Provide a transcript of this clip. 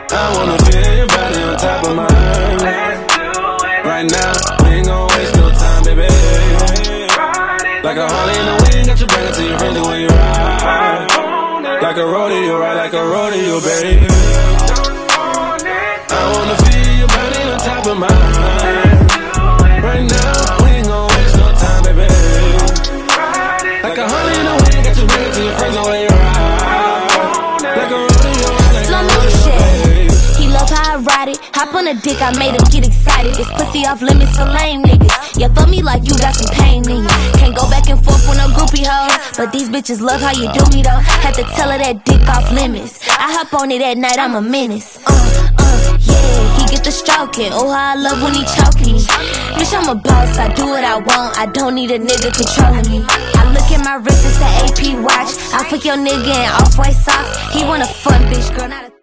I wanna feel your body on top of mine. Right now, we ain't gon' waste no time, baby. Like a Harley in the wind, got you bring it to your friends when you ride. Like a rodeo, ride like a rodeo, baby. I wanna feel your body on top of mine. Right now, we ain't gon' waste no time, baby. Like a Harley in the wind, got you bring it to your friends when you ride. Like a rodeo, ride like a rodeo, baby. He love how I ride it. Hop on a dick, I made him get excited. This pussy off limits for lame niggas. Yeah, fuck me like you got some pain in you. Can't go back and forth with no groupie hoes, but these bitches love how you do me though. Had to tell her that dick off limits. I hop on it at night, I'm a menace. Yeah, he get the stroking. Oh, how I love when he choking me. Bitch, I'm a boss, I do what I want. I don't need a nigga controlling me. I look at my wrist, it's an AP watch. I put your nigga in off-white socks. He want a fun bitch, girl, not a